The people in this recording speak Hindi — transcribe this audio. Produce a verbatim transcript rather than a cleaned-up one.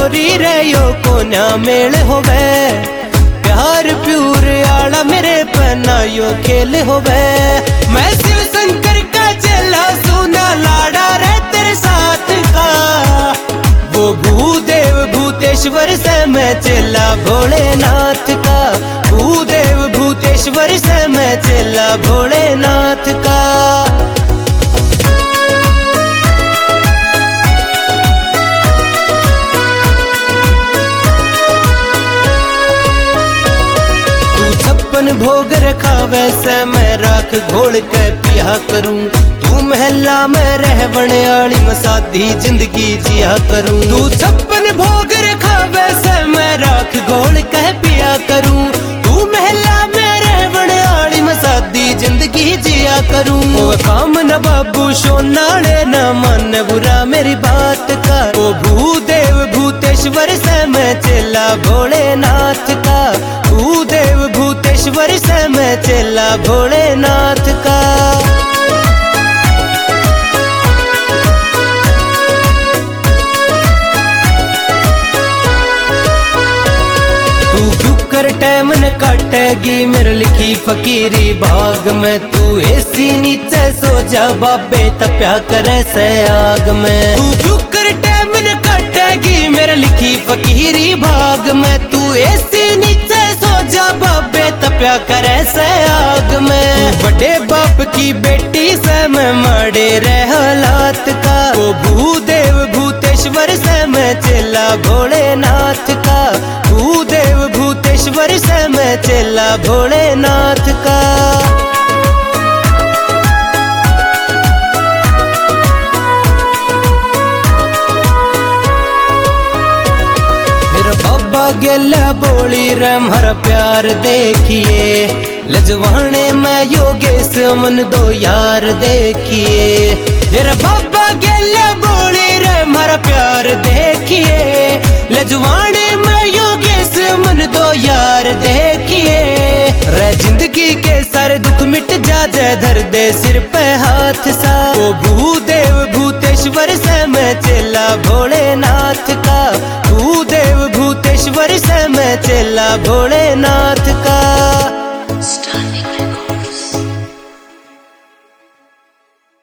गोरी रे यो कोन्या मेल होवे, प्यार प्यूर आला मेरे पना यो खेल होवे। मैं शिव शंकर का चेला सुना लाड़ा रे तेरे साथ का, वो भूदेव भूतेश्वर से मैं चेला भोलेनाथ का, भूदेव भूतेश्वर से मैं चेला भोलेनाथ का। छप्पन भोग रखा वैसे मैं राख घोल के पिया करूं, तू महला में रहवण आली मसादी जिंदगी जिया करूं। तू छप्पन भोग रखा वैसे मैं राख घोल के पिया करूं, तू महला में रहवण आली मसादी जिंदगी जिया करूं। ओ काम न बाबू सोनाले न मन बुरा मेरी बात का, ओ भूदेव भूतेश्वर से मैं चेला भोलेनाथ का, भूदेव भूतेश्वर से मैं चेला भोलेनाथ का। तू क्यों कर टाइम न काटेगी मेरे लिखी फकीरी भाग में, तू ऐसी नीचे सो जा बाबे तप्या करे से आग में। तू क्यों कर टाइम न काटेगी मेरे लिखी फकीरी भाग में, तू ऐसी नीचे सो जा बाबे तप्या करे से आग में। तू बड़े बाप की बेटी से मैं माड़े रह हालात का, ओ भूदेव भूतेश्वर से मैं चेला भोलेनाथ का, भूदेव भूतेश्वर से मैं चेला भोलेनाथ का। बाबा गेला बोली रे मारा प्यार देखिए, लजवाने में योगेश मन दो यार देखिए। मेरा बाबा गेला बोली रे मारा प्यार देखिए, लजवाने में योगेश मन दो यार देखिए। रे जिंदगी के सारे दुख मिट जा जय धर दे सिर पे हाथ सा, ओ भूदेव भूतेश्वर से मैं चेला भोलेनाथ का, भूदेव भूतेश्वर से मैं चेला भोलेनाथ।